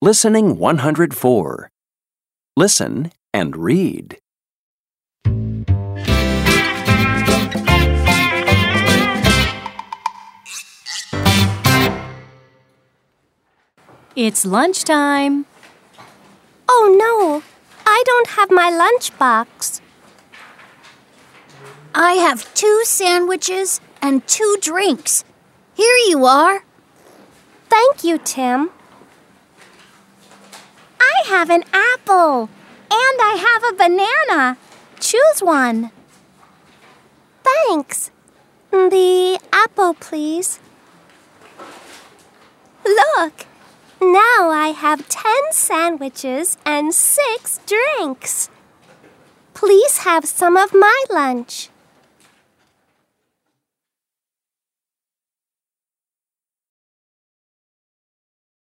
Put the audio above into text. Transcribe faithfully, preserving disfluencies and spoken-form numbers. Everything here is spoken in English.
Listening one hundred four. Listen and read. It's lunchtime. Oh no, I don't have my lunchbox. I have two sandwiches and two drinks. Here you are. Thank you, Tim. I have an apple, and I have a banana. Choose one. Thanks. The apple, please. Look, now I have ten sandwiches and six drinks. Please have some of my lunch.